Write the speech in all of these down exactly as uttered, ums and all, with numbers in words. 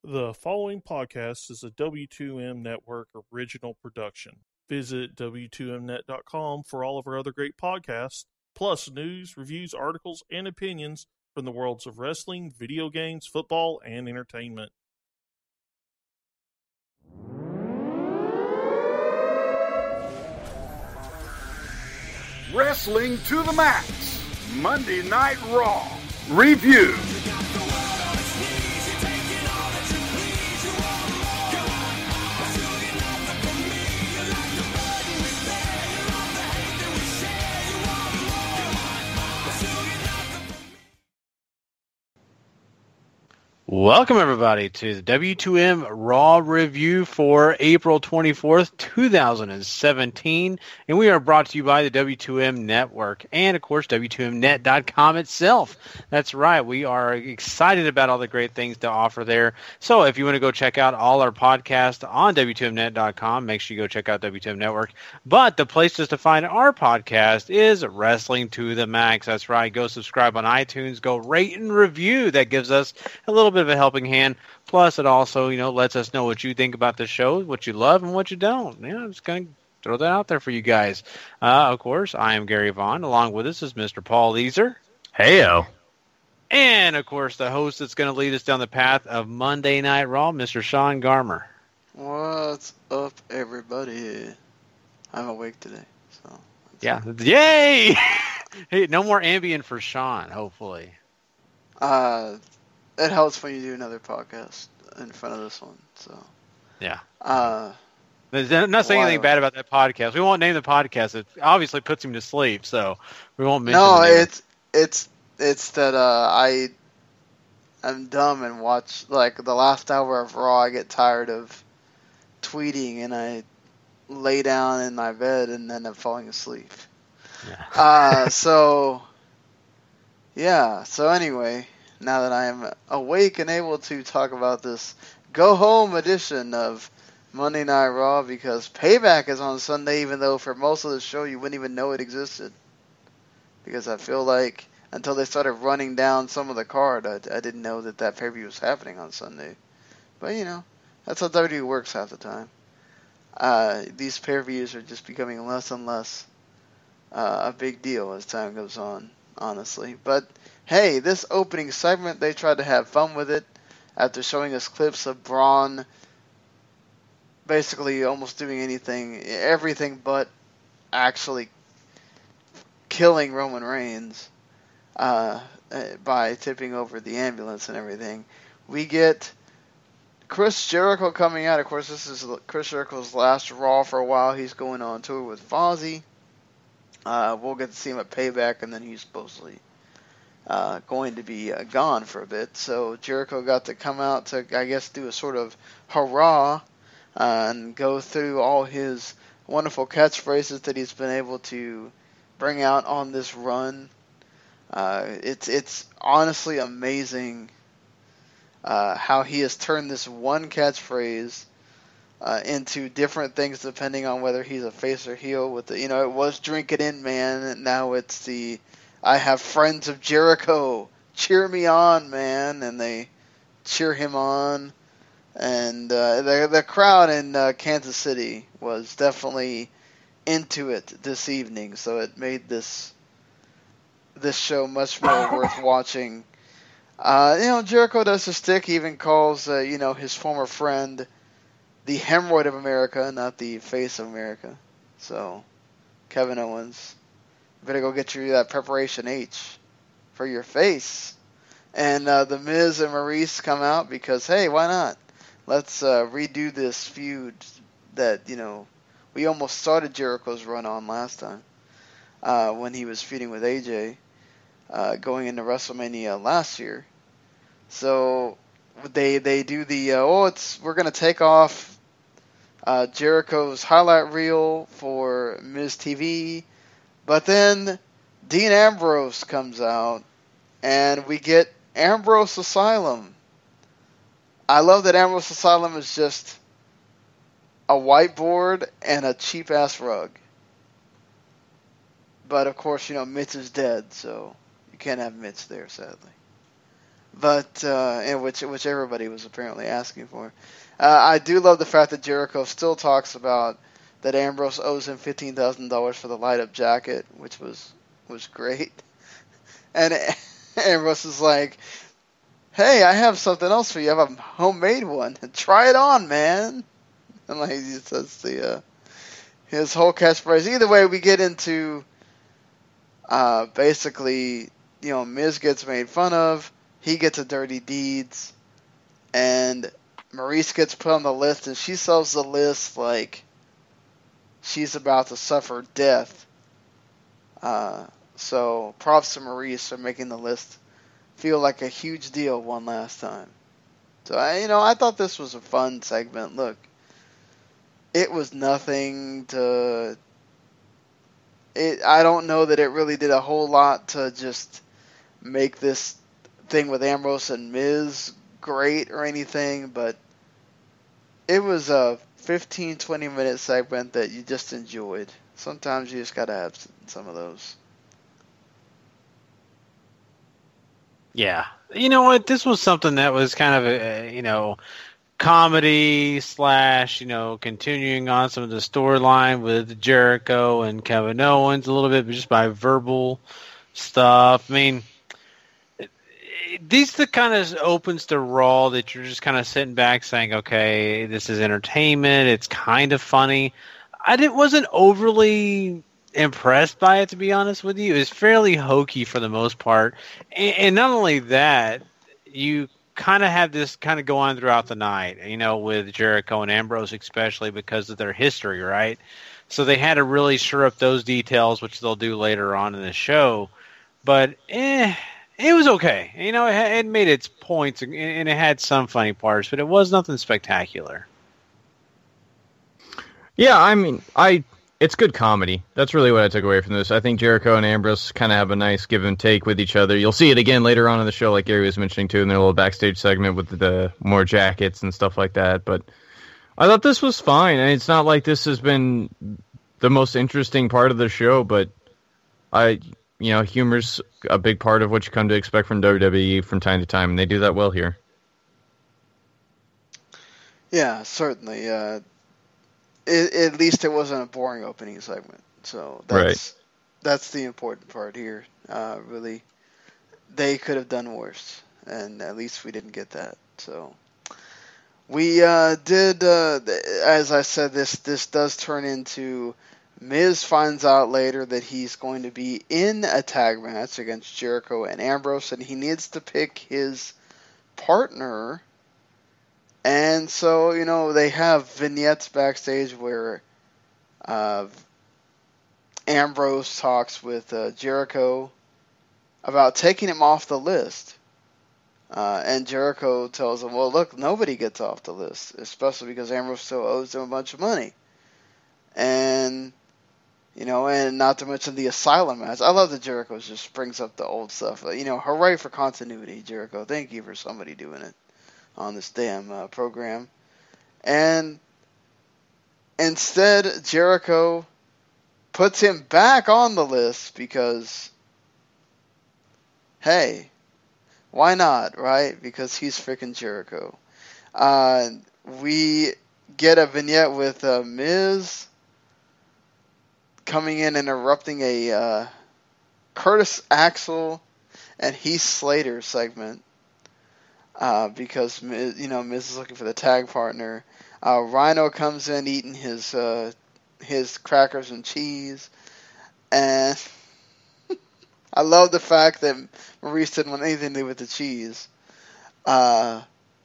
The following podcast is a W two M Network original production. Visit W two M net dot com for all of our other great podcasts, plus news, reviews, articles, and opinions from the worlds of wrestling, video games, football, and entertainment. Wrestling to the Max, Monday Night Raw Review. Welcome, everybody, to the W two M Raw Review for April twenty-fourth, two thousand seventeen. And we are brought to you by the W two M Network and, of course, W two M net dot com itself. That's right. We are excited about all the great things to offer there. So if you want to go check out all our podcasts on W two M net dot com, make sure you go check out W two M Network. But the place just to find our podcast is Wrestling to the Max. That's right. Go subscribe on iTunes. Go rate and review. That gives us a little bit of a helping hand. Plus, it also, you know, lets us know what you think about the show, what you love and what you don't. Yeah, I'm just going to throw that out there for you guys. Uh, of course, I am Gary Vaughn. Along with us is Mister Paul Leeser. Heyo. And, of course, the host that's going to lead us down the path of Monday Night Raw, Mister Sean Garmer. What's up, everybody? I'm awake today, so. Yeah. Yay! Hey, no more Ambien for Sean, hopefully. Uh... It helps when you do another podcast in front of this one, so. Yeah. Uh, I'm not saying why- anything bad about that podcast. We won't name the podcast. It obviously puts him to sleep, so we won't mention no, the name. it's it's it's that uh, I I'm dumb and watch like the last hour of Raw. I get tired of tweeting and I lay down in my bed and end up falling asleep. Yeah. uh, so yeah. So anyway. Now that I am awake and able to talk about this go-home edition of Monday Night Raw, because Payback is on Sunday, even though for most of the show you wouldn't even know it existed. Because I feel like until they started running down some of the card, I, I didn't know that that pay-per-view was happening on Sunday. But, you know, that's how W W E works half the time. Uh, these pay-per-views are just becoming less and less uh, a big deal as time goes on, honestly. But hey, this opening segment, they tried to have fun with it after showing us clips of Braun basically almost doing anything, everything but actually killing Roman Reigns uh, by tipping over the ambulance and everything. We get Chris Jericho coming out. Of course, this is Chris Jericho's last Raw for a while. He's going on tour with Fozzy. Uh, we'll get to see him at Payback, and then he's supposedly Uh, going to be uh, gone for a bit. So Jericho got to come out to, I guess, do a sort of hurrah uh, and go through all his wonderful catchphrases that he's been able to bring out on this run. Uh, it's it's honestly amazing uh, how he has turned this one catchphrase uh, into different things depending on whether he's a face or heel. With the, you know, it was "Drink It In, Man," and now it's the "I have friends of Jericho, cheer me on, man," and they cheer him on. And uh, the the crowd in uh, Kansas City was definitely into it this evening, so it made this this show much more worth watching. Uh, you know, Jericho does his stick. He even calls uh, you know his former friend the hemorrhoid of America, not the face of America. So, Kevin Owens, better go get you that Preparation H for your face. And uh, The Miz and Maurice come out because, hey, why not? Let's uh, redo this feud that, you know, we almost started Jericho's run on last time uh, when he was feuding with A J uh, going into WrestleMania last year. So they they do the, uh, oh, it's we're going to take off uh, Jericho's highlight reel for Miz T V. But then Dean Ambrose comes out, and we get Ambrose Asylum. I love that Ambrose Asylum is just a whiteboard and a cheap-ass rug. But, of course, you know, Mitch is dead, so you can't have Mitch there, sadly. but uh, and which which everybody was apparently asking for. Uh, I do love the fact that Jericho still talks about that Ambrose owes him fifteen thousand dollars for the light up jacket, which was was great. And Ambrose is like, "Hey, I have something else for you. I have a homemade one. Try it on, man." And like he says the uh, his whole catchphrase. Either way, we get into uh, basically, you know, Miz gets made fun of. He gets a dirty deeds, and Maurice gets put on the list, and she sells the list like she's about to suffer death. Uh, so props to Maurice for making the list feel like a huge deal one last time. So I, you know, I thought this was a fun segment. Look, it was nothing to. It. I don't know that it really did a whole lot to just make this thing with Ambrose and Miz great or anything, but it was a fifteen, twenty minute segment that you just enjoyed. Sometimes you just gotta have some of those. Yeah. You know what? This was something that was kind of a, you know, comedy slash, you know, continuing on some of the storyline with Jericho and Kevin Owens a little bit, but just by verbal stuff. I mean, these the kind of opens to Raw that you're just kind of sitting back saying, okay, this is entertainment. It's kind of funny. I didn't, wasn't overly impressed by it, to be honest with you. It was fairly hokey for the most part. And, and not only that, you kind of have this kind of go on throughout the night, you know, with Jericho and Ambrose, especially because of their history, right? So they had to really sure up those details, which they'll do later on in the show. But, eh, it was okay. You know, it, it made its points, and it had some funny parts, but it was nothing spectacular. Yeah, I mean, I it's good comedy. That's really what I took away from this. I think Jericho and Ambrose kind of have a nice give and take with each other. You'll see it again later on in the show, like Gary was mentioning, too, in their little backstage segment with the, the more jackets and stuff like that. But I thought this was fine. And it's not like this has been the most interesting part of the show, but I, you know, humor's a big part of what you come to expect from W W E from time to time, and they do that well here. Yeah, certainly. Uh, it, at least it wasn't a boring opening segment. So that's right. That's the important part here. Uh, really, they could have done worse, and at least we didn't get that. So we uh, did, uh, as I said, this this does turn into Miz finds out later that he's going to be in a tag match against Jericho and Ambrose, and he needs to pick his partner. And so, you know, they have vignettes backstage where uh, Ambrose talks with uh, Jericho about taking him off the list. Uh, and Jericho tells him, well, look, nobody gets off the list, especially because Ambrose still owes him a bunch of money. And, you know, and not to mention the Asylum match. I love that Jericho just brings up the old stuff. You know, hooray for continuity, Jericho. Thank you for somebody doing it on this damn uh, program. And instead, Jericho puts him back on the list because, hey, why not, right? Because he's freaking Jericho. Uh, we get a vignette with uh, Miz coming in and interrupting a uh, Curtis Axel and Heath Slater segment. Uh, because, you know, Miz is looking for the tag partner. Uh, Rhino comes in eating his uh, his crackers and cheese. And I love the fact that Maurice didn't want anything to do with the cheese. Uh,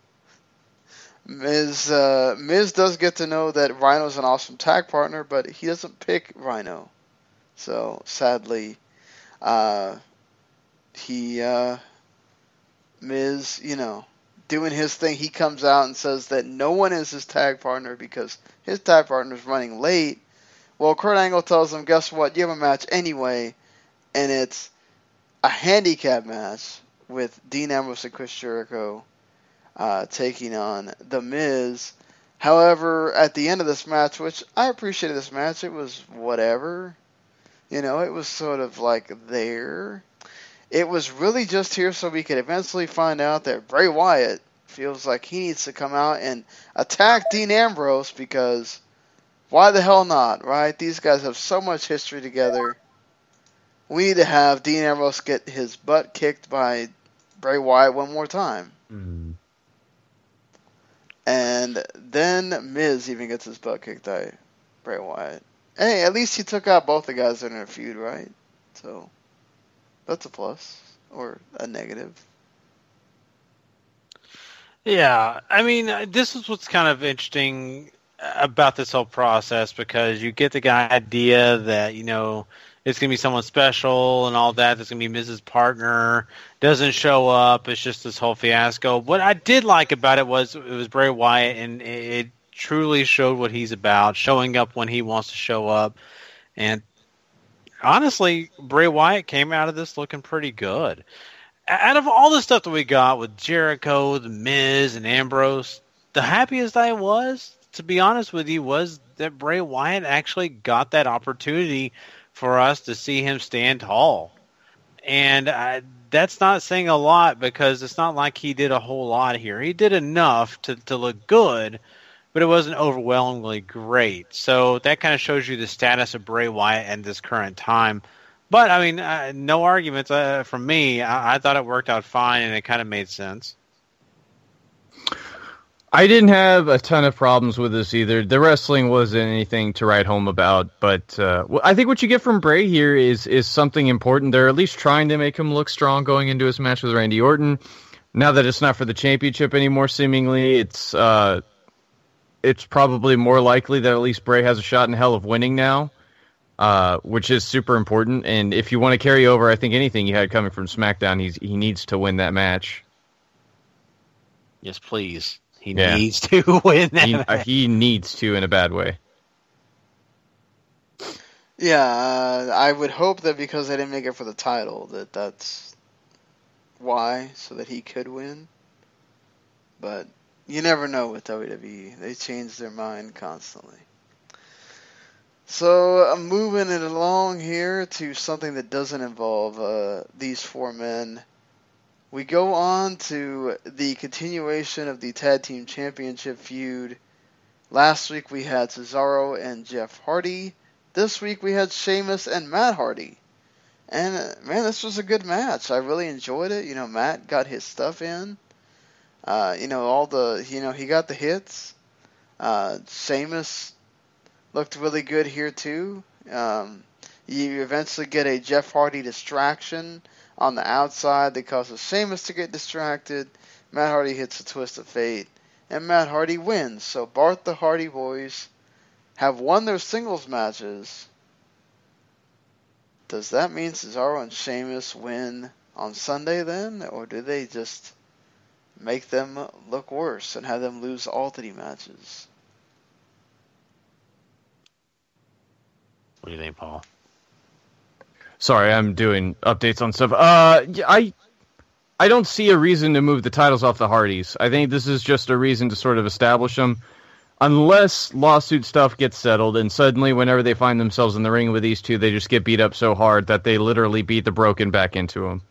Miz, uh, Miz does get to know that Rhino's an awesome tag partner, but he doesn't pick Rhino. So, sadly, uh, he... Uh, Miz, you know, doing his thing, he comes out and says that no one is his tag partner because his tag partner is running late. Well, Kurt Angle tells him, guess what, you have a match anyway, and it's a handicap match with Dean Ambrose and Chris Jericho uh, taking on The Miz. However, at the end of this match, which I appreciated this match, it was whatever. You know, it was sort of like there. it was really just here so we could eventually find out that Bray Wyatt feels like he needs to come out and attack Dean Ambrose because why the hell not, right? These guys have so much history together. We need to have Dean Ambrose get his butt kicked by Bray Wyatt one more time. Mm. And then Miz even gets his butt kicked by Bray Wyatt. Hey, at least he took out both the guys that are in a feud, right? So, that's a plus. Or a negative. Yeah, I mean, this is what's kind of interesting about this whole process, because you get the guy idea that, you know, it's going to be someone special and all that. There's going to be Miz's partner. Doesn't show up. It's just this whole fiasco. What I did like about it was it was Bray Wyatt, and it truly showed what he's about, showing up when he wants to show up. And honestly, Bray Wyatt came out of this looking pretty good. Out of all the stuff that we got with Jericho, The Miz, and Ambrose, the happiest I was, to be honest with you, was that Bray Wyatt actually got that opportunity for us to see him stand tall. And I, that's not saying a lot, because it's not like he did a whole lot here. He did enough to, to look good, but it wasn't overwhelmingly great. So that kind of shows you the status of Bray Wyatt at this current time. But, I mean, uh, no arguments uh, from me. I, I thought it worked out fine, and it kind of made sense. I didn't have a ton of problems with this either. The wrestling wasn't anything to write home about, but uh, I think what you get from Bray here is is something important. They're at least trying to make him look strong going into his match with Randy Orton. Now that it's not for the championship anymore, seemingly, it's uh, it's probably more likely that at least Bray has a shot in hell of winning now, uh, which is super important. And if you want to carry over, I think anything you had coming from SmackDown, he's, he needs to win that match. Yes, please. He yeah. needs to win that he, match. uh, he needs to in a bad way. Yeah, uh, I would hope that because they didn't make it for the title, that that's why, so that he could win. But you never know with W W E. They change their mind constantly. So I'm moving it along here to something that doesn't involve uh, these four men. We go on to the continuation of the Tag Team Championship feud. Last week we had Cesaro and Jeff Hardy. This week we had Sheamus and Matt Hardy. And, uh, man, this was a good match. I really enjoyed it. You know, Matt got his stuff in. Uh, you know, all the, you know, he got the hits. Uh, Sheamus looked really good here, too. Um, you eventually get a Jeff Hardy distraction on the outside that causes Sheamus to get distracted. Matt Hardy hits a twist of fate, and Matt Hardy wins. So Bart the Hardy Boys have won their singles matches. Does that mean Cesaro and Sheamus win on Sunday then, or do they just make them look worse and have them lose all three matches? What do you think, Paul? Sorry, I'm doing updates on stuff. Uh, I I don't see a reason to move the titles off the Hardys. I think this is just a reason to sort of establish them. Unless lawsuit stuff gets settled, and suddenly whenever they find themselves in the ring with these two, they just get beat up so hard that they literally beat the broken back into them.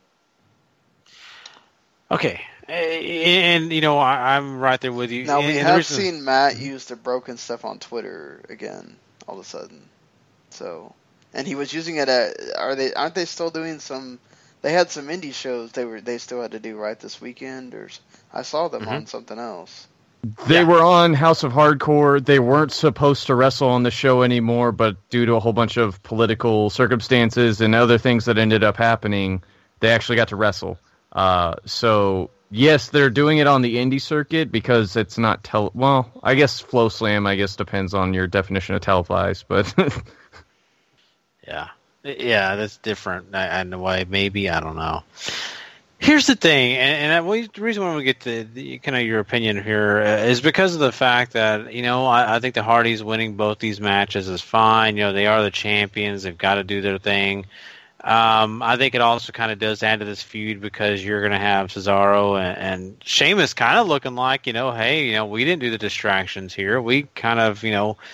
Okay. And, you know, I, I'm right there with you. Now, we and have reason... seen Matt use the broken stuff on Twitter again, all of a sudden. So, and he was using it at, are they, aren't they still doing some, they had some indie shows they were, they still had to do right this weekend, or I saw them mm-hmm. on something else. They yeah. were on House of Hardcore. They weren't supposed to wrestle on the show anymore, but due to a whole bunch of political circumstances and other things that ended up happening, they actually got to wrestle. Uh, so, yes, they're doing it on the indie circuit because it's not tel. Well, I guess Flow Slam, I guess, depends on your definition of televised, but... yeah. Yeah, that's different in a way. Maybe, I don't know. Here's the thing, and, and I, the reason why we get to the, kind of your opinion here uh, is because of the fact that, you know, I, I think the Hardys winning both these matches is fine. You know, they are the champions. They've got to do their thing. Um, I think it also kind of does add to this feud because you're going to have Cesaro and, and Sheamus kind of looking like, you know, hey, you know, we didn't do the distractions here. We kind of, you know,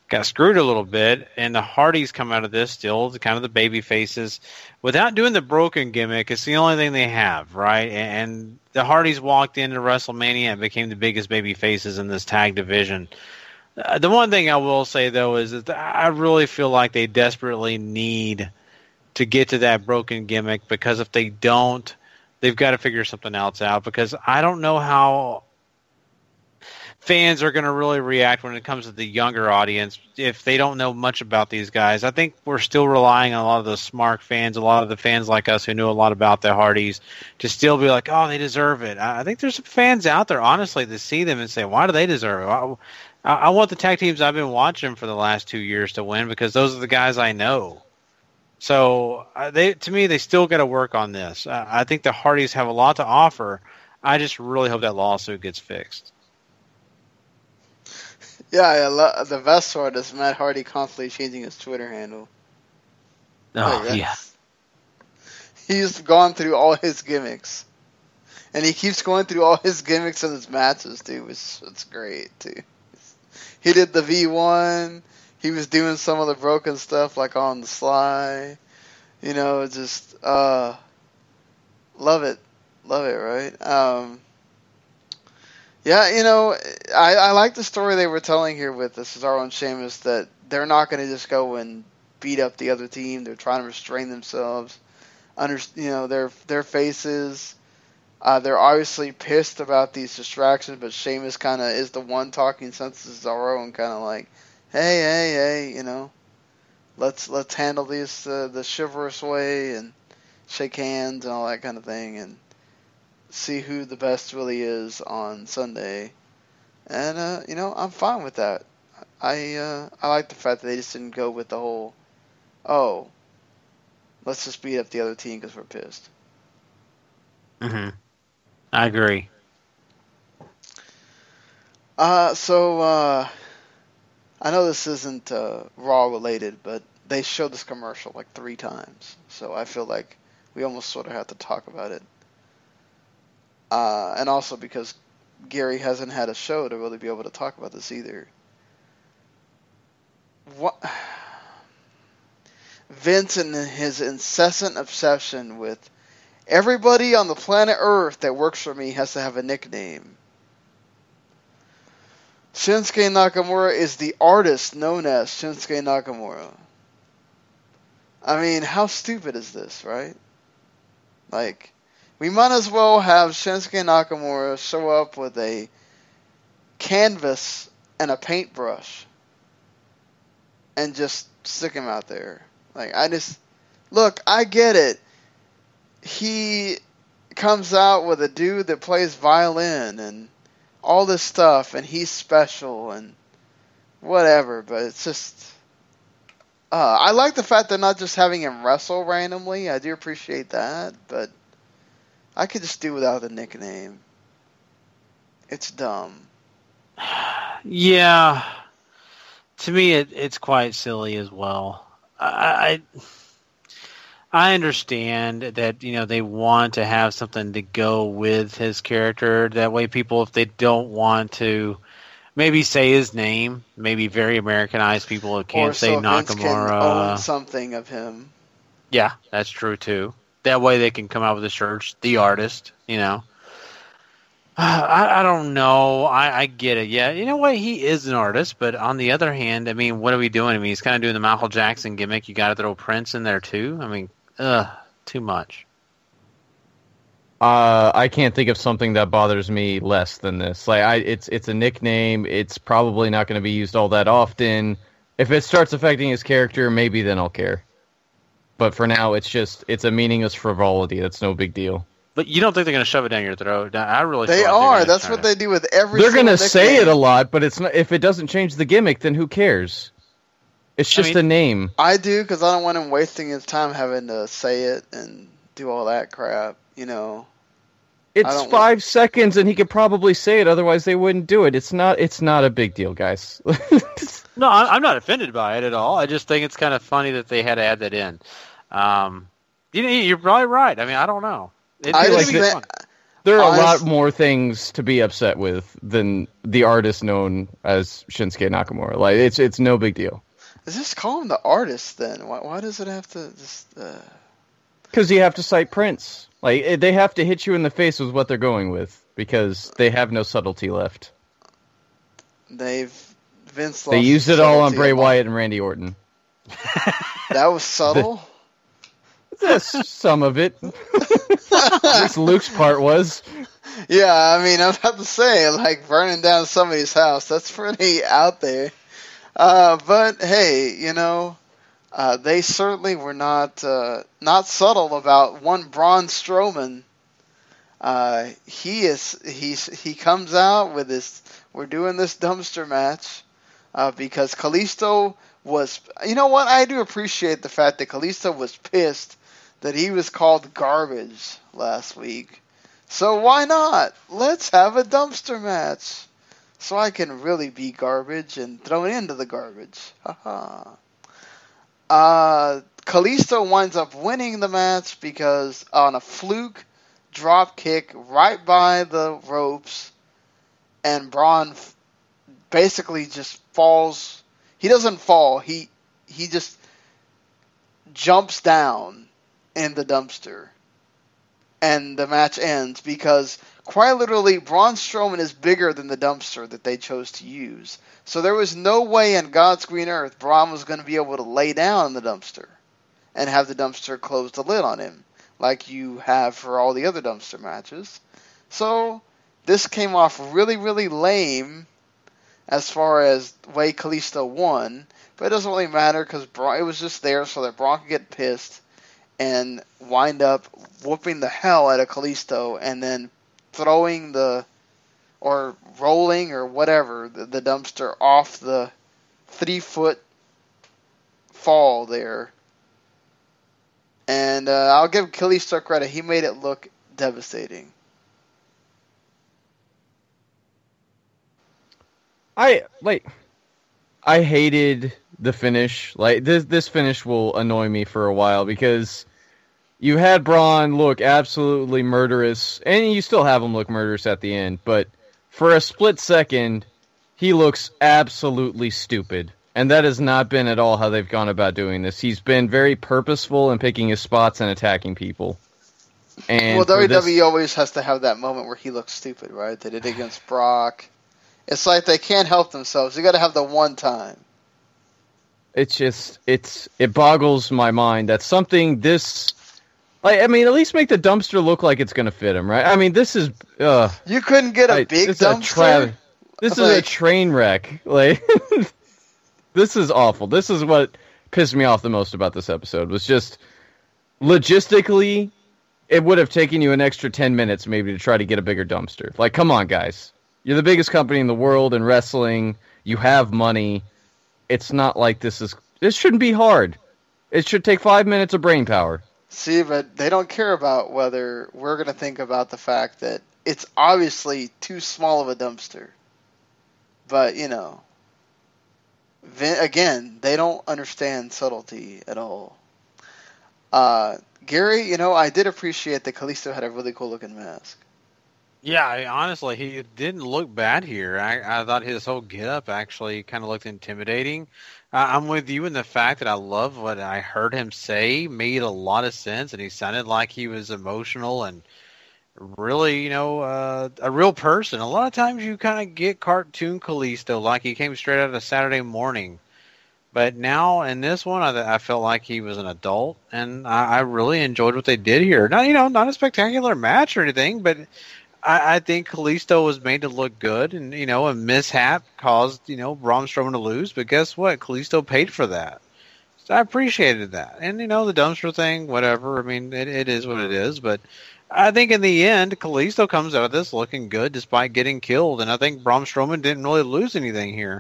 got screwed a little bit, and the Hardys come out of this still kind of the baby faces without doing the broken gimmick. It's the only thing they have, right? And the Hardys walked into WrestleMania and became the biggest baby faces in this tag division. Uh, the one thing I will say, though, is that I really feel like they desperately need to get to that broken gimmick, because if they don't, they've got to figure something else out, because I don't know how fans are going to really react when it comes to the younger audience if they don't know much about these guys. I think we're still relying on a lot of the smart fans, a lot of the fans like us who knew a lot about the Hardys, to still be like, oh, they deserve it. I think there's some fans out there, honestly, that see them and say, why do they deserve it? I, I want the tag teams I've been watching for the last two years to win, because those are the guys I know. So uh, they, to me, they still got to work on this. Uh, I think the Hardys have a lot to offer. I just really hope that lawsuit gets fixed. Yeah, I lo- the best part is Matt Hardy constantly changing his Twitter handle. Oh, like, yeah. He's gone through all his gimmicks. And he keeps going through all his gimmicks in his matches, too. It's, it's great, too. He did the V one. He was doing some of the broken stuff, like on the sly. You know, just, uh, love it. Love it, right? Um, yeah, you know, I, I like the story they were telling here with the Cesaro and Sheamus, that they're not going to just go and beat up the other team. They're trying to restrain themselves. Under, you know, their their faces. Uh, they're obviously pissed about these distractions, but Sheamus kind of is the one talking sense to Cesaro and kind of like, hey, hey, hey, you know, let's let's handle this uh, the chivalrous way and shake hands and all that kind of thing and see who the best really is on Sunday. And, uh, you know, I'm fine with that. I uh, I like the fact that they just didn't go with the whole, oh, let's just beat up the other team because we're pissed. Mm-hmm. I agree. Uh, so, uh, I know this isn't uh, Raw related, but they showed this commercial like three times. So I feel like we almost sort of have to talk about it. Uh, and also because Gary hasn't had a show to really be able to talk about this either. What Vince and his incessant obsession with everybody on the planet Earth that works for me has to have a nickname. Shinsuke Nakamura is the artist known as Shinsuke Nakamura. I mean, how stupid is this, right? Like, we might as well have Shinsuke Nakamura show up with a canvas and a paintbrush and just stick him out there. Like, I just... Look, I get it. He comes out with a dude that plays violin and all this stuff, and he's special and whatever, but it's just... Uh, I like the fact they're not just having him wrestle randomly. I do appreciate that, but I could just do without the nickname. It's dumb. Yeah. To me, it, it's quite silly as well. I, I I understand that, you know, they want to have something to go with his character. That way people, if they don't want to maybe say his name, maybe very Americanized people who can't or say so Nakamura. Vince can own something of him. Yeah, that's true too. That way they can come out with a shirt, the artist, you know. I, I don't know. I, I get it. Yeah, you know what? He is an artist, but on the other hand, I mean, what are we doing? I mean, he's kind of doing the Michael Jackson gimmick. You got to throw Prince in there too. I mean, ugh, too much. Uh, I can't think of something that bothers me less than this. Like, I, it's it's a nickname. It's probably not going to be used all that often. If it starts affecting his character, maybe then I'll care. But for now, it's just it's a meaningless frivolity. That's no big deal. But you don't think they're going to shove it down your throat? I really. They are. That's what to... they do with every. They're going to say it a lot, but it's not. If it doesn't change the gimmick, then who cares? It's just I mean, a name. I do because I don't want him wasting his time having to say it and do all that crap. You know. It's five want... seconds, and he could probably say it. Otherwise, they wouldn't do it. It's not. It's not a big deal, guys. No, I'm not offended by it at all. I just think it's kind of funny that they had to add that in. Um, you know, you're probably right. I mean, I don't know. It, I, just like think, There are Honest- a lot more things to be upset with than the artist known as Shinsuke Nakamura. Like it's it's no big deal. Just call him the artist then. Why, why does it have to just? Because uh... you have to cite Prince. Like they have to hit you in the face with what they're going with because they have no subtlety left. They've Vince. They lost used it all on Bray subtlety Wyatt and Randy Orton. That was subtle. That's some of it. At least Luke's part was. Yeah, I mean, I'm about to say, like, burning down somebody's house, that's pretty out there. Uh, but, hey, you know, uh, they certainly were not uh, not subtle about one Braun Strowman. Uh, he is he's he comes out with this, we're doing this dumpster match uh, because Kalisto was, you know what, I do appreciate the fact that Kalisto was pissed that he was called garbage last week. So why not? Let's have a dumpster match. So I can really be garbage and throw it into the garbage. Haha. uh, Kalisto winds up winning the match because on a fluke drop kick right by the ropes, and Braun f- basically just falls. He doesn't fall. He he just jumps down in the dumpster, and the match ends because quite literally Braun Strowman is bigger than the dumpster that they chose to use. So there was no way in God's green earth Braun was going to be able to lay down in the dumpster and have the dumpster close the lid on him like you have for all the other dumpster matches. So this came off really, really lame as far as way Kalisto won, but it doesn't really matter because it was just there so that Braun could get pissed and wind up whooping the hell out of Kalisto and then throwing the, or rolling or whatever, the, the dumpster off the three foot fall there. And uh, I'll give Kalisto credit. He made it look devastating. I, like, I hated the finish. Like, this this finish will annoy me for a while because you had Braun look absolutely murderous, and you still have him look murderous at the end, but for a split second, he looks absolutely stupid. And that has not been at all how they've gone about doing this. He's been very purposeful in picking his spots and attacking people. And well, W W E this... always has to have that moment where he looks stupid, right? They did it against Brock. It's like they can't help themselves. You got to have the one time. It's just, it's it boggles my mind that something this, like, I mean, at least make the dumpster look like it's going to fit him, right? I mean, this is, uh, you couldn't get a I, big this dumpster. Is a tra- this like, is a train wreck. Like, this is awful. This is what pissed me off the most about this episode. Was just logistically, it would have taken you an extra ten minutes maybe to try to get a bigger dumpster. Like, come on, guys. You're the biggest company in the world in wrestling. You have money. It's not like this is... This shouldn't be hard. It should take five minutes of brain power. See, but they don't care about whether we're going to think about the fact that it's obviously too small of a dumpster. But, you know... Vin- again, they don't understand subtlety at all. Uh, Gary, you know, I did appreciate that Kalisto had a really cool-looking mask. Yeah, I, honestly, he didn't look bad here. I, I thought his whole getup actually kind of looked intimidating. Uh, I'm with you in the fact that I love what I heard him say. Made a lot of sense, and he sounded like he was emotional and really, you know, uh, a real person. A lot of times you kind of get cartoon Kalisto, like he came straight out of Saturday Morning. But now in this one, I, I felt like he was an adult, and I, I really enjoyed what they did here. Not, you know, not a spectacular match or anything, but I, I think Kalisto was made to look good, and, you know, a mishap caused, you know, Braun Strowman to lose, but guess what? Kalisto paid for that. So I appreciated that. And, you know, the dumpster thing, whatever, I mean, it, it is what it is, but I think in the end, Kalisto comes out of this looking good despite getting killed, and I think Braun Strowman didn't really lose anything here.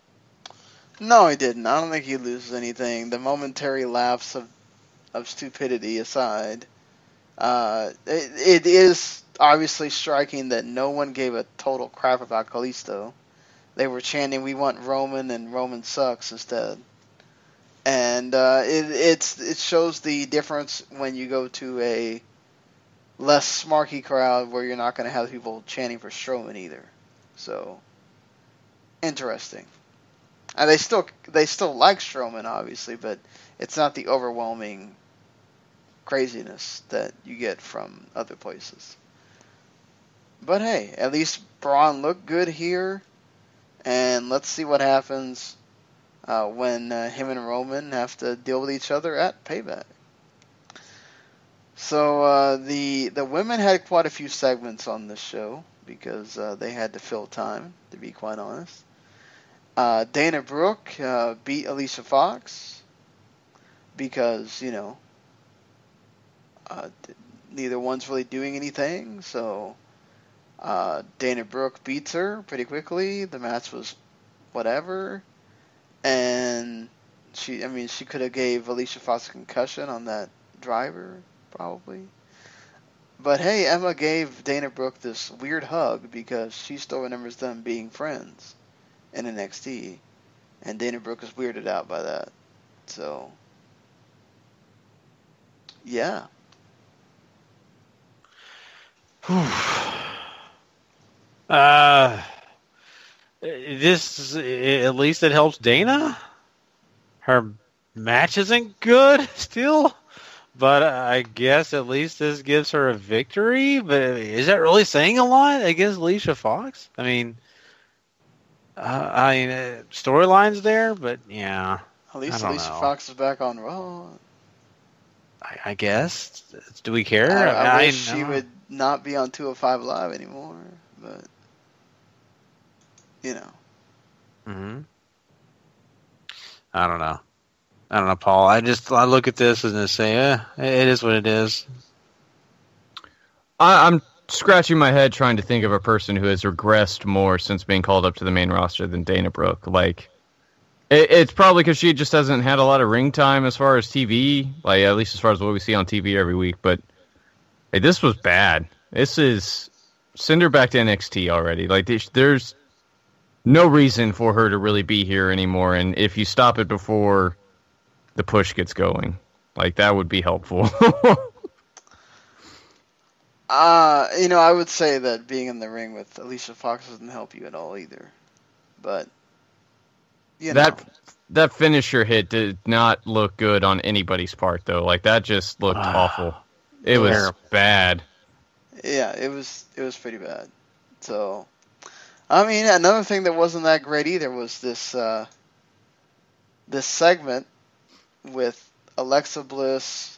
No, he didn't. I don't think he loses anything. The momentary lapse of, of stupidity aside, uh, it, it is obviously striking that no one gave a total crap about Kalisto. They were chanting, "We want Roman," and "Roman sucks" instead. And uh, it it's it shows the difference when you go to a less smarky crowd where you're not going to have people chanting for Strowman either. So, interesting. And they still they still like Strowman, obviously, but it's not the overwhelming craziness that you get from other places. But hey, at least Braun looked good here, and let's see what happens uh, when uh, him and Roman have to deal with each other at Payback. So uh, the the women had quite a few segments on this show because uh, they had to fill time, to be quite honest. Uh, Dana Brooke uh, beat Alicia Fox because, you know, uh, neither one's really doing anything, so uh, Dana Brooke beats her pretty quickly. The match was whatever, and she, I mean, she could have gave Alicia Fox a concussion on that driver, probably. But hey, Emma gave Dana Brooke this weird hug because she still remembers them being friends in N X T, and Dana Brooke is weirded out by that. So, yeah. uh, this at least it helps Dana. Her match isn't good still, but I guess at least this gives her a victory. But is that really saying a lot against Alicia Fox? I mean. Uh, I mean, uh, storylines there, but yeah. At least I Alicia know. Fox is back on Raw. I, I guess. Do we care? I, I, I wish she know. would not be on two oh five Live anymore, but, you know. Mm-hmm. I don't know. I don't know, Paul. I just I look at this and I say, eh, it is what it is. I, I'm scratching my head trying to think of a person who has regressed more since being called up to the main roster than Dana Brooke. Like, it, it's probably because she just hasn't had a lot of ring time as far as T V, like at least as far as what we see on T V every week. But hey, this was bad. This is send her back to N X T already. Like, there's no reason for her to really be here anymore. And if you stop it before the push gets going, like that would be helpful. Uh, you know, I would say that being in the ring with Alicia Fox doesn't help you at all either. But, you that know. that finisher hit did not look good on anybody's part, though. Like, that just looked awful. It was Terrible. bad. Yeah, it was it was pretty bad. So, I mean, another thing that wasn't that great either was this uh, this segment with Alexa Bliss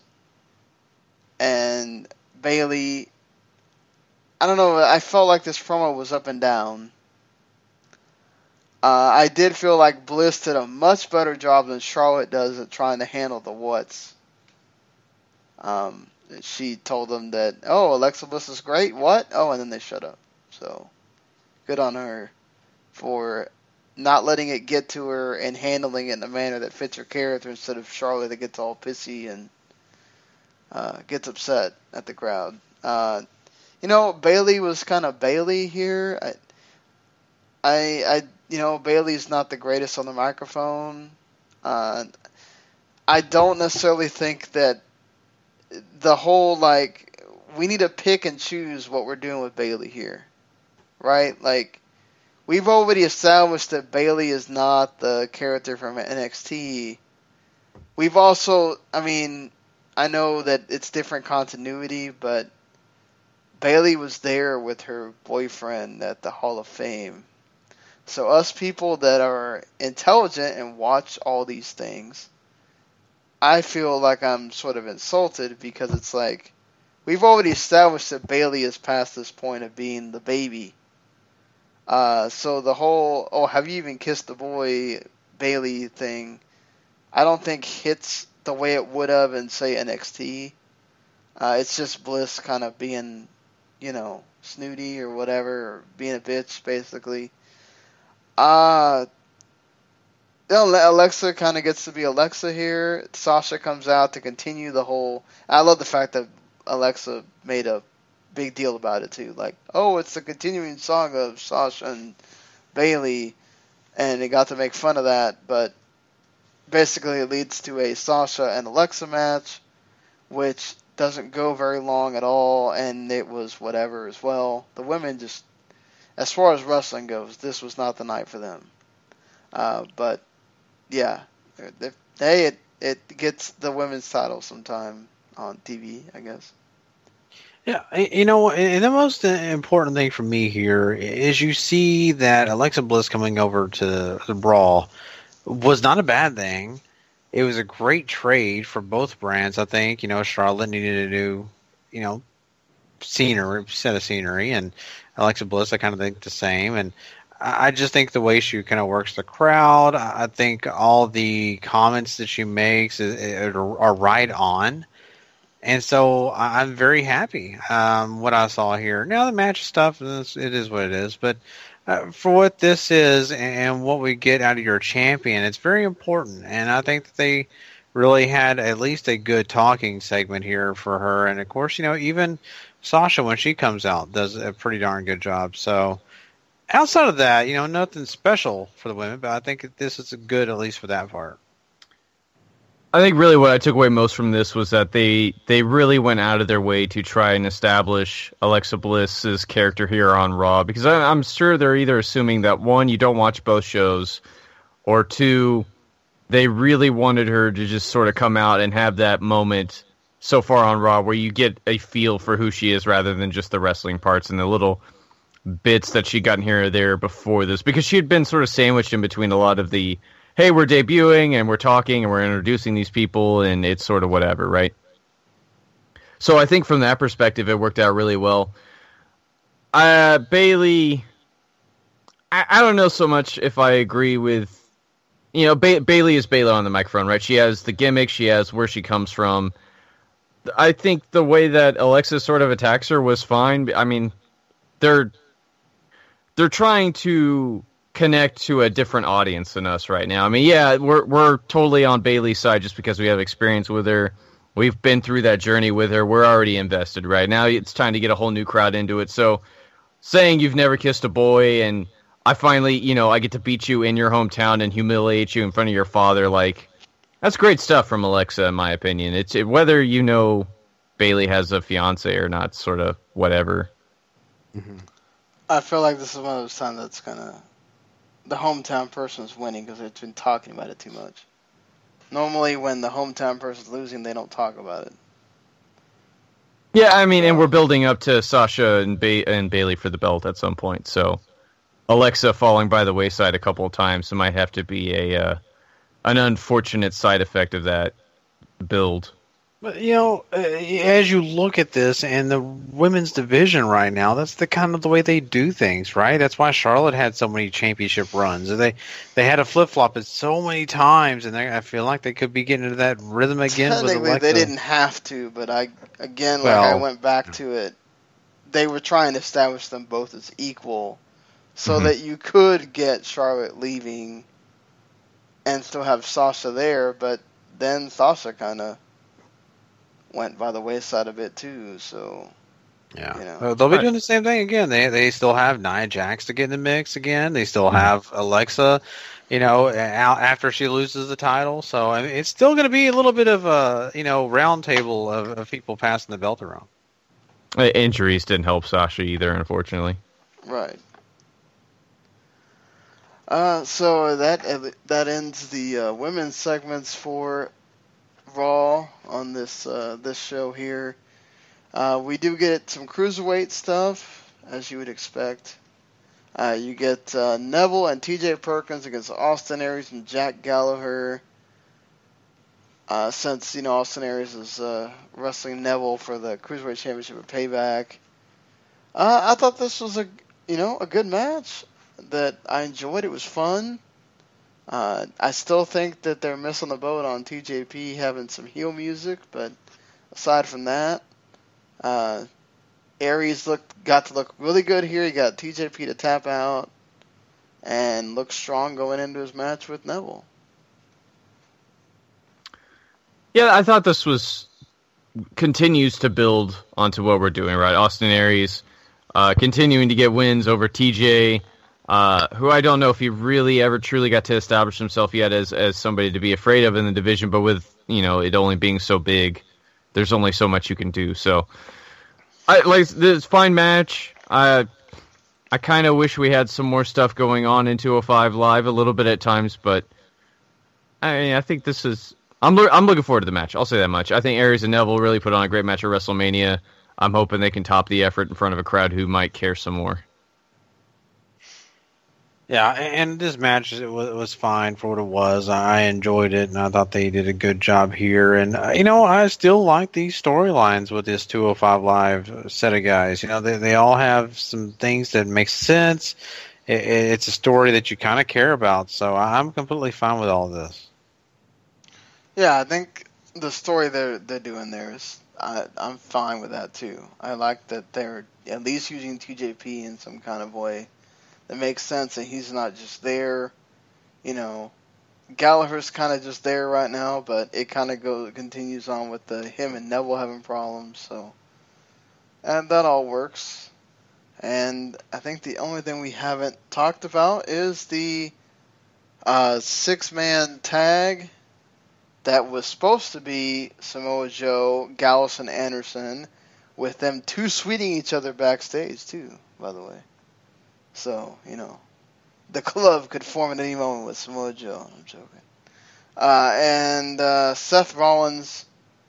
and Bayley. I don't know, I felt like this promo was up and down. Uh, I did feel like Bliss did a much better job than Charlotte does at trying to handle the what's. Um, she told them that, oh, Alexa Bliss is great, what? Oh, and then they shut up. So, good on her for not letting it get to her and handling it in a manner that fits her character instead of Charlotte that gets all pissy and uh, gets upset at the crowd. Uh, You know, Bayley was kind of Bayley here. I, I, I, you know, Bayley's not the greatest on the microphone. Uh, I don't necessarily think that the whole, like, we need to pick and choose what we're doing with Bayley here, right? Like, we've already established that Bayley is not the character from N X T. We've also, I mean, I know that it's different continuity, but Bayley was there with her boyfriend at the Hall of Fame. So us people that are intelligent and watch all these things, I feel like I'm sort of insulted because it's like, we've already established that Bayley is past this point of being the baby. Uh, so the whole, oh, have you even kissed the boy Bayley thing, I don't think hits the way it would have in, say, N X T. Uh, it's just Bliss kind of being, you know, snooty or whatever, or being a bitch, basically. Uh, Alexa kind of gets to be Alexa here. Sasha comes out to continue the whole... I love the fact that Alexa made a big deal about it, too. Like, oh, it's the continuing song of Sasha and Bayley, and they got to make fun of that, but basically it leads to a Sasha and Alexa match, which doesn't go very long at all, and it was whatever as well. The women just, as far as wrestling goes, this was not the night for them. Uh, but yeah, if, hey, it it gets the women's title sometime on T V, I guess. Yeah, you know, and the most important thing for me here is you see that Alexa Bliss coming over to the Raw was not a bad thing. It was a great trade for both brands, I think. You know, Charlotte needed a new, you know, scenery, set of scenery, and Alexa Bliss, I kind of think the same. And I just think the way she kind of works the crowd, I think all the comments that she makes are right on. And so I'm very happy um, what I saw here. Now the match stuff, it is what it is. But uh, for what this is and what we get out of your champion, it's very important. And I think that they really had at least a good talking segment here for her. And of course, you know, even Sasha, when she comes out, does a pretty darn good job. So outside of that, you know, nothing special for the women, but I think this is good at least for that part. I think really what I took away most from this was that they they really went out of their way to try and establish Alexa Bliss's character here on Raw, because I, I'm sure they're either assuming that, one, you don't watch both shows, or two, they really wanted her to just sort of come out and have that moment so far on Raw where you get a feel for who she is rather than just the wrestling parts and the little bits that she'd gotten here or there before this, because she had been sort of sandwiched in between a lot of the, hey, we're debuting, and we're talking, and we're introducing these people, and it's sort of whatever, right? So I think from that perspective, it worked out really well. Uh, Bayley, I, I don't know so much if I agree with, you know, ba- Bayley is Bayley on the microphone, right? She has the gimmick, she has where she comes from. I think the way that Alexa sort of attacks her was fine. I mean, they're they're trying to connect to a different audience than us right now. I mean, yeah, we're we're totally on Bayley's side just because we have experience with her. We've been through that journey with her. We're already invested, right? Now it's time to get a whole new crowd into it. So saying you've never kissed a boy and I finally, you know, I get to beat you in your hometown and humiliate you in front of your father, like, that's great stuff from Alexa, in my opinion. It's it, whether you know Bayley has a fiance or not, sort of whatever. Mm-hmm. I feel like this is one of those times that's kind of the hometown person is winning because they've been talking about it too much. Normally, when the hometown person's losing, they don't talk about it. Yeah, I mean, so, and we're building up to Sasha and, ba- and Bayley for the belt at some point. So Alexa falling by the wayside a couple of times, it might have to be a uh, an unfortunate side effect of that build. But, you know, uh, as you look at this and the women's division right now, that's the kind of the way they do things, right? That's why Charlotte had so many championship runs. They they had a flip-flop it so many times, and they, I feel like they could be getting into that rhythm again. Technically, with they didn't have to, but I again, well, like I went back to it, they were trying to establish them both as equal so mm-hmm. that you could get Charlotte leaving and still have Sasha there, but then Sasha kind of went by the wayside a bit too, so yeah, you know. Well, they'll be doing the same thing again. They they still have Nia Jax to get in the mix again. They still have Alexa, you know, out after she loses the title. So I mean, it's still going to be a little bit of a you know round table of, of people passing the belt around. Injuries didn't help Sasha either, unfortunately. Right. Uh, so that that ends the uh, women's segments for Raw on this uh, this show here. Uh, we do get some cruiserweight stuff, as you would expect. Uh, you get uh, Neville and T J Perkins against Austin Aries and Jack Gallagher. Uh, since you know Austin Aries is uh, wrestling Neville for the cruiserweight championship at Payback, uh, I thought this was a you know a good match that I enjoyed. It was fun. Uh, I still think that they're missing the boat on T J P having some heel music, but aside from that, uh, Aries looked got to look really good here. He got T J P to tap out and looked strong going into his match with Neville. Yeah, I thought this was continues to build onto what we're doing, right? Austin Aries uh, continuing to get wins over T J. Uh, who I don't know if he really ever truly got to establish himself yet as, as somebody to be afraid of in the division, but with, you know, it only being so big, there's only so much you can do. So, I like this fine match. I I kind of wish we had some more stuff going on in two oh five Live a little bit at times, but I mean, I think this is. I'm lo- I'm looking forward to the match. I'll say that much. I think Aries and Neville really put on a great match at WrestleMania. I'm hoping they can top the effort in front of a crowd who might care some more. Yeah, and this match it was, was fine for what it was. I enjoyed it, and I thought they did a good job here. And, uh, you know, I still like these storylines with this two oh five Live set of guys. You know, they they all have some things that make sense. It, it's a story that you kind of care about, so I'm completely fine with all of this. Yeah, I think the story they're, they're doing there is, I, I'm fine with that, too. I like that they're at least using T J P in some kind of way that makes sense, and he's not just there. You know, Gallagher's kind of just there right now, but it kind of goes continues on with the him and Neville having problems. So, and that all works. And I think the only thing we haven't talked about is the uh, six-man tag that was supposed to be Samoa Joe, Gallows, and Anderson, with them two sweeting each other backstage too. By the way. So, you know, the club could form at any moment with Samoa Joe. I'm joking. Uh, and uh, Seth Rollins,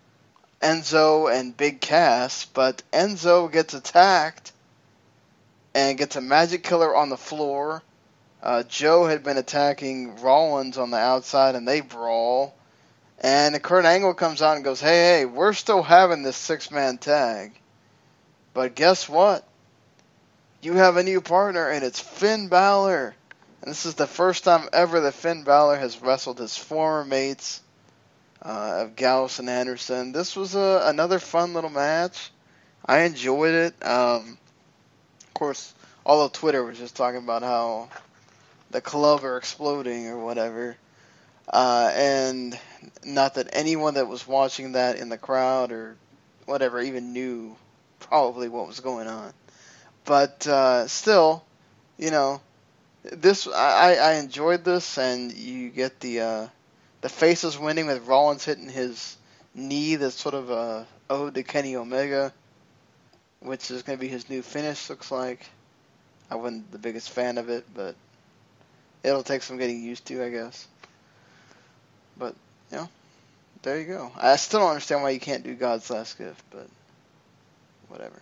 Enzo, and Big Cass. But Enzo gets attacked and gets a magic killer on the floor. Uh, Joe had been attacking Rollins on the outside, and they brawl. And Kurt Angle comes out and goes, hey, hey, we're still having this six-man tag. But guess what? You have a new partner, and it's Finn Balor. And this is the first time ever that Finn Balor has wrestled his former mates uh, of Gallows and Anderson. This was a, another fun little match. I enjoyed it. Um, of course, all of Twitter was just talking about how the club are exploding or whatever. Uh, and not that anyone that was watching that in the crowd or whatever even knew probably what was going on. But uh, still, you know, this I, I enjoyed this, and you get the uh, the faces winning with Rollins hitting his knee. That's sort of a ode to Kenny Omega, which is going to be his new finish. Looks like. I wasn't the biggest fan of it, but it'll take some getting used to, I guess. But you know, there you go. I still don't understand why you can't do God's Last Gift, but whatever.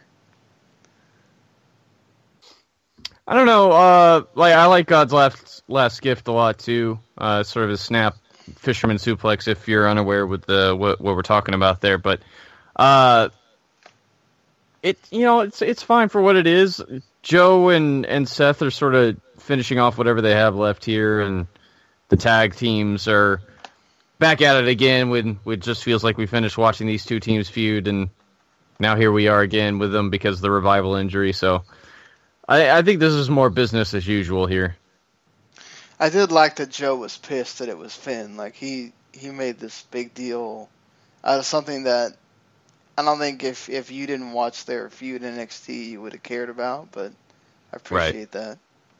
I don't know. Uh, like I like God's last last gift a lot too. Uh, sort of a snap fisherman suplex. If you're unaware with the what, what we're talking about there, but uh, it you know it's it's fine for what it is. Joe and, and Seth are sort of finishing off whatever they have left here, and the tag teams are back at it again. When it just feels like we finished watching these two teams feud, and now here we are again with them because of the Revival injury. So. I, I think this is more business as usual here. I did like that Joe was pissed that it was Finn. Like, he, he made this big deal out of something that I don't think if, if you didn't watch their feud in N X T, you would have cared about, but I appreciate right. that.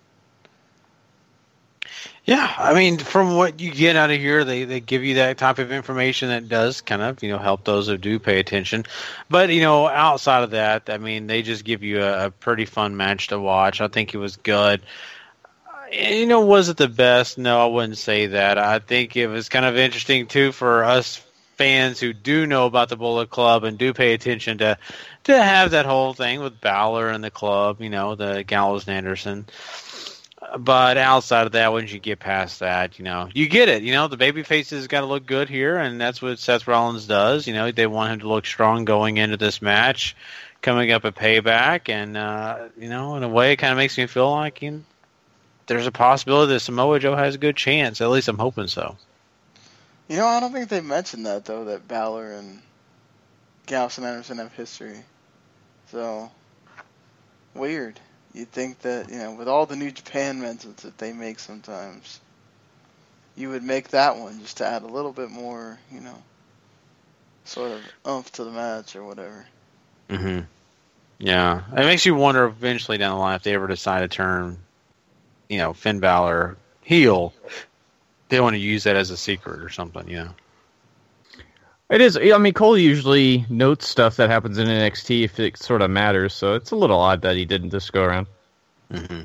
Yeah, I mean, from what you get out of here, they, they give you that type of information that does kind of, you know, help those who do pay attention. But, you know, outside of that, I mean, they just give you a, a pretty fun match to watch. I think it was good. You know, was it the best? No, I wouldn't say that. I think it was kind of interesting, too, for us fans who do know about the Bullet Club and do pay attention to, to have that whole thing with Balor and the club, you know, the Gallows and Anderson. But outside of that, once you get past that, you know, you get it. You know, the babyface has got to look good here, and that's what Seth Rollins does. You know, they want him to look strong going into this match, coming up at Payback, and, uh, you know, in a way, it kind of makes me feel like you know, there's a possibility that Samoa Joe has a good chance. At least I'm hoping so. You know, I don't think they mentioned that, though, that Balor and Gallows and Anderson have history. So, weird. You'd think that, you know, with all the New Japan mentions that they make sometimes, you would make that one just to add a little bit more, you know, sort of oomph to the match or whatever. Mm-hmm. Yeah. It makes you wonder eventually down the line if they ever decide to turn, you know, Finn Balor heel, they want to use that as a secret or something, you know. It is. I mean, Cole usually notes stuff that happens in N X T if it sort of matters, so it's a little odd that he didn't this go around. Mm-hmm.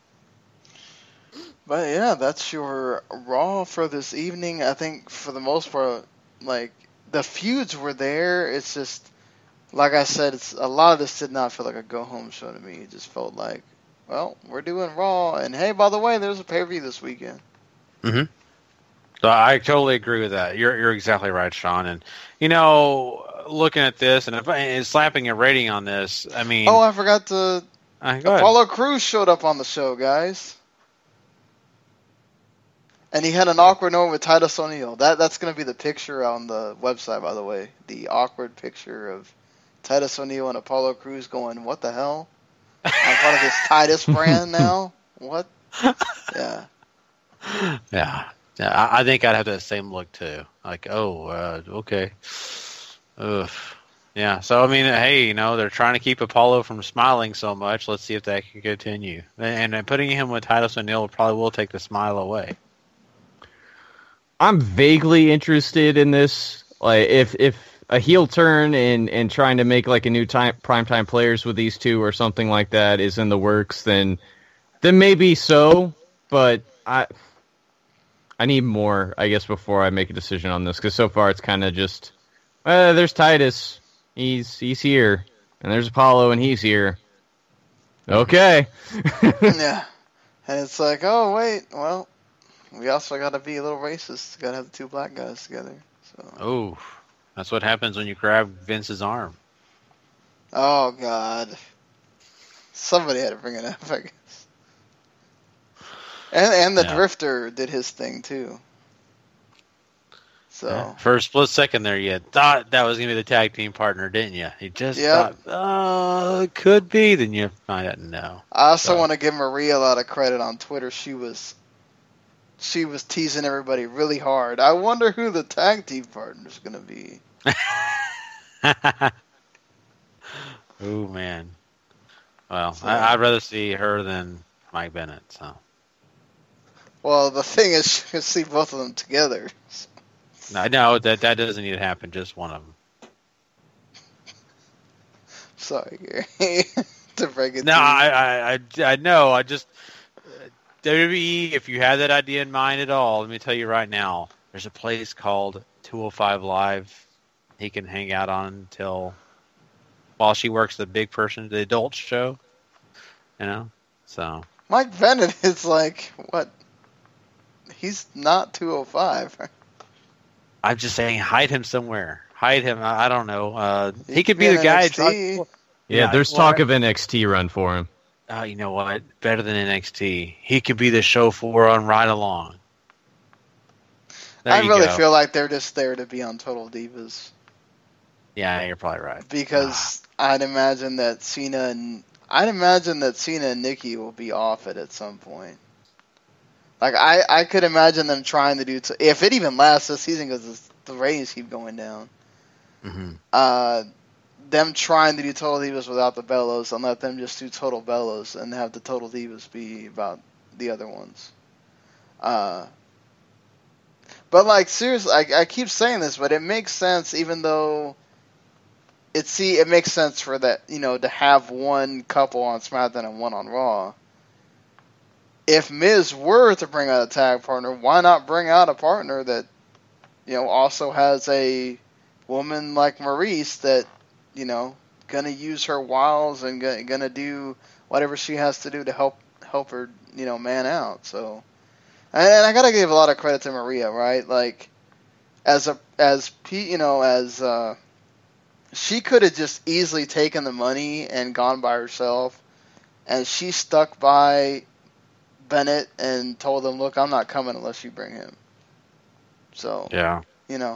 But yeah, that's your Raw for this evening. I think for the most part, like, the feuds were there. It's just, like I said, it's a lot of this did not feel like a go-home show to me. It just felt like, well, we're doing Raw, and hey, by the way, there's a pay-per-view this weekend. Mm-hmm. So I totally agree with that. You're you're exactly right, Sean. And you know, looking at this and, if, and slapping a rating on this, I mean, Oh, I forgot to. uh, go ahead. Apollo Crews showed up on the show, guys. And he had an awkward moment with Titus O'Neil. That that's going to be the picture on the website, by the way. The awkward picture of Titus O'Neil and Apollo Crews going, what the hell? I'm part of this Titus brand now? What? Yeah. Yeah, yeah. I, I think I'd have that same look too. Like, oh, uh, okay. Ugh. Yeah. So I mean, hey, you know, they're trying to keep Apollo from smiling so much. Let's see if that can continue. And, and putting him with Titus O'Neil probably will take the smile away. I'm vaguely interested in this. Like, if if a heel turn and, and trying to make like a new time primetime players with these two or something like that is in the works, then then maybe so. But I I need more, I guess, before I make a decision on this, because so far it's kind of just, uh, there's Titus, he's he's here, and there's Apollo, and he's here. Okay. Yeah. And it's like, oh, wait, well, we also got to be a little racist. Got to have the two black guys together. So. Oh, that's what happens when you grab Vince's arm. Oh, God. Somebody had to bring it up, I guess. And and the Yeah. Drifter did his thing, too. So. Yeah. For a split second there, you thought that was going to be the tag team partner, didn't you? You just Yep. thought, uh, could be. Then you find out, no. I also So- want to give Maria a lot of credit on Twitter. She was she was teasing everybody really hard. I wonder who the tag team partner is going to be. Oh, man. Well, So- I, I'd rather see her than Mike Bennett, so. Well, the thing is, you can see both of them together. No, no, that, that doesn't need to happen, just one of them. Sorry, Gary, to break it No, to you. I, I, I, I know. I just W W E. If you had that idea in mind at all, let me tell you right now. There's a place called two oh five Live. He can hang out on until while she works the big person, the adult show. You know, so Mike Bennett is like, what? He's not two oh five. I'm just saying, hide him somewhere. Hide him. I, I don't know. Uh, He he could could be be the in guy. N X T. Talk- Yeah, there's well, talk of N X T run for him. Oh, you know what? Better than N X T. He could be the show for on Ride Along. There I you really go. feel like they're just there to be on Total Divas. Yeah, you're probably right. Because I'd imagine that Cena and I'd imagine that Cena and Nikki will be off it at some point. Like I, I could imagine them trying to do t- if it even lasts this season because the ratings keep going down. Mm-hmm. Uh, them trying to do Total Divas without the Bellows and let them just do Total Bellows and have the Total Divas be about the other ones. Uh, but like seriously, I, I keep saying this, but it makes sense even though. It see it makes sense for that, you know, to have one couple on SmackDown and one on Raw. If Miz were to bring out a tag partner, why not bring out a partner that, you know, also has a woman like Maurice that, you know, gonna use her wiles and gonna, gonna do whatever she has to do to help help her, you know, man out. So, and, and I gotta give a lot of credit to Maria, right? Like, as a as P, you know, as uh, she could have just easily taken the money and gone by herself, and she stuck by Bennett and told him, "Look, I'm not coming unless you bring him." So, Yeah, you know,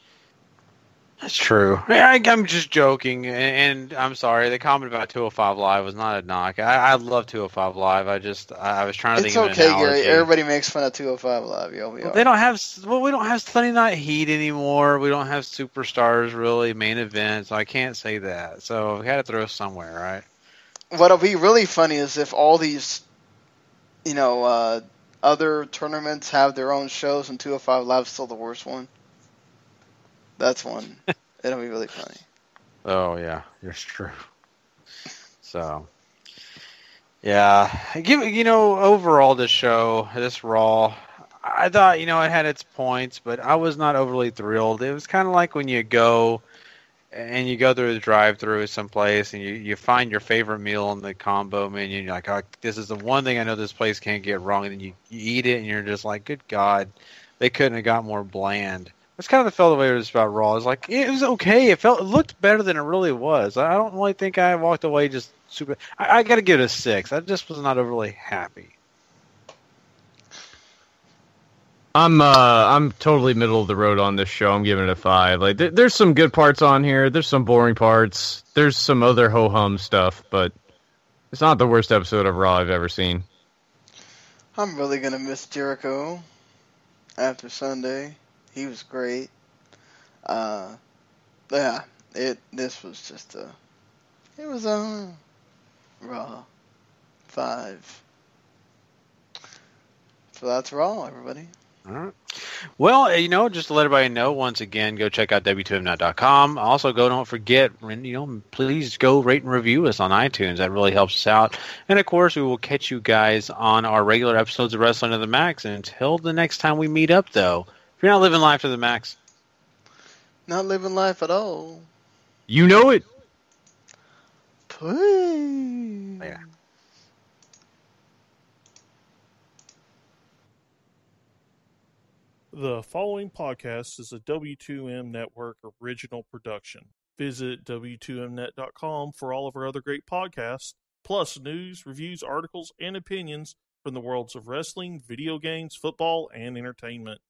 that's true. I, I'm just joking, and, and I'm sorry. The comment about two oh five Live was not a knock. I, I love two oh five Live. I just I, I was trying to it's think of okay, an analogy. Gary. Everybody makes fun of two oh five Live. Yo, Well, they don't have well, we don't have Sunday Night Heat anymore. We don't have superstars really main events. I can't say that. So we had to throw somewhere, right? What'll be really funny is if all these, you know, uh, other tournaments have their own shows and two oh five Live's still the worst one. That's one. It'll be really funny. Oh yeah, it's true. So, yeah, give you know overall this show, this Raw, I thought you know it had its points, but I was not overly thrilled. It was kind of like when you go and you go through the drive-through someplace and you, you find your favorite meal in the combo menu. And you're like, oh, this is the one thing I know this place can't get wrong. And then you, you eat it and you're just like, good God, they couldn't have got more bland. That's kind of felt the way it was about Raw. It was like, it was okay. It felt, it looked better than it really was. I don't really think I walked away just super. I, I got to give it a six. I just was not overly happy. I'm uh I'm totally middle of the road on this show. I'm giving it a five. Like th- there's some good parts on here. There's some boring parts. There's some other ho hum stuff, but it's not the worst episode of Raw I've ever seen. I'm really gonna miss Jericho after Sunday. He was great. Uh, yeah, it. This was just a. It was a Raw five. So that's Raw, everybody. All right. Well, you know, just to let everybody know, once again, go check out W two M net dot com. Also, go, don't forget, you know, please go rate and review us on iTunes. That really helps us out. And, of course, we will catch you guys on our regular episodes of Wrestling to the Max. And until the next time we meet up, though, if you're not living life to the max. Not living life at all. You know it. Please. Yeah. The following podcast is a W two M Network original production. Visit W two M net dot com for all of our other great podcasts, plus news, reviews, articles, and opinions from the worlds of wrestling, video games, football, and entertainment.